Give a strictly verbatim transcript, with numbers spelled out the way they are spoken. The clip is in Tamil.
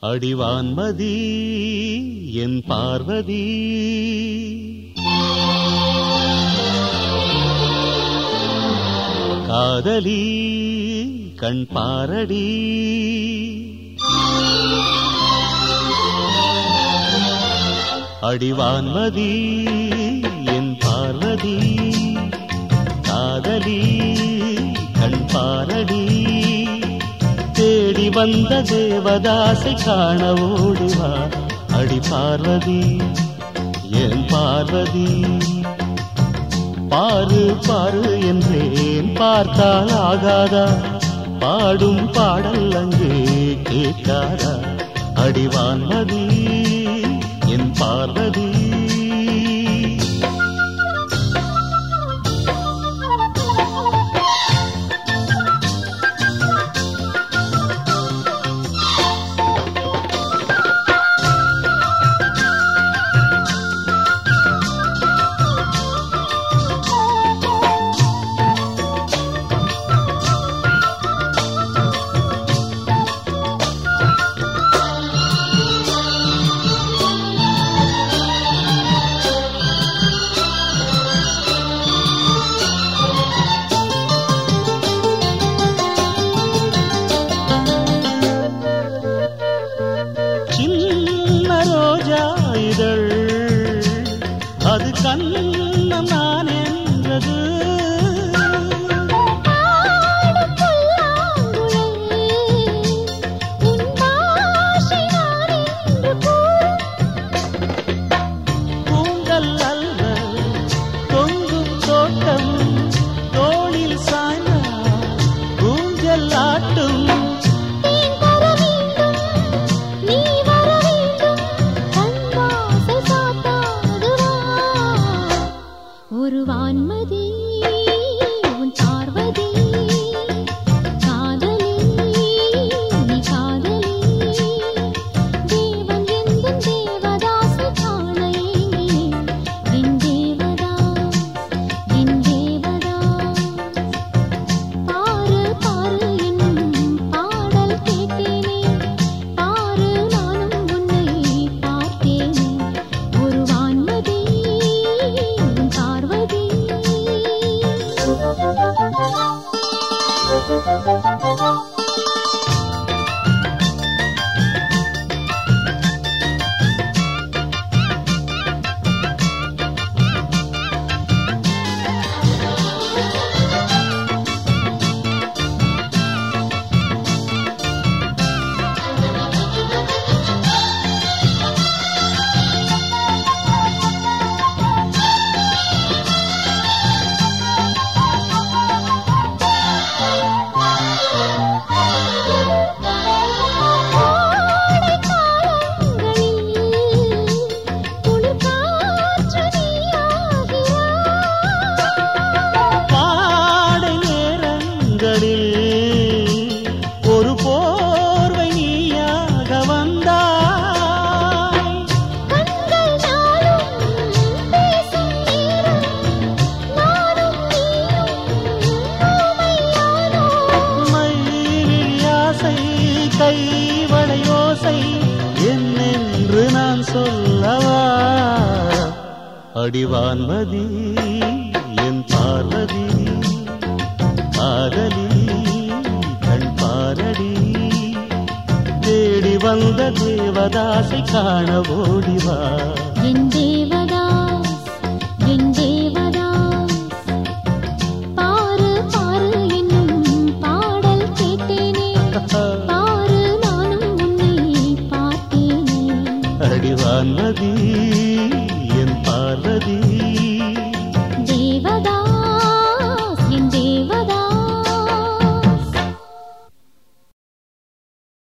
அடிவான்மதி என் பார்வதி காதலி கண் பாரடி அடிவான்மதி என் பார்வதி காதலி கண் பாரடி தேடி வந்த தேவதாசை காண ஓடிவா அடி பார்வதி என் பார்வதி பாரு பாரு என்றேன் பார்த்தால் ஆகாதா பாடும் பாடல் அங்கே கேட்காதா அடிவான்மதி என் பார்வதி அது கண்ணம் நான் என்றது பூங்கல் அல்ல தொங்கும் தோட்டம் தோளில் சாய்ந்த ஊஞ்சல் ஆட்டும் ஒரு வான்மதி உன் பார்வதி காதலி நீ காதலி தேவன் எந்த தேவதாசை காண என் தேவதாஸ் என் தேவதாஸ் பாரு பாரு என்னும் பாடல் கேட்டேனே பாரு நானும் உன்னை பார்த்தேனே ஒரு வான்மதி ஒரு போர்வை நீயாக வந்தாய் மயிலியாசை கைவளையோசை என்னென்று நான் சொல்லவா அடிவான்மதி என் பார்வதி காதலி கண் பாரடி தேடி வந்த தேவதாசை காண ஓடிவா என் தேவதாஸ் என் தேவதாஸ் பாரு பாரு என்னும் பாடல் கேட்டேனே பாரு நானும் உன்னை பார்த்தேனே அடிவான்மதி என் பார்வதி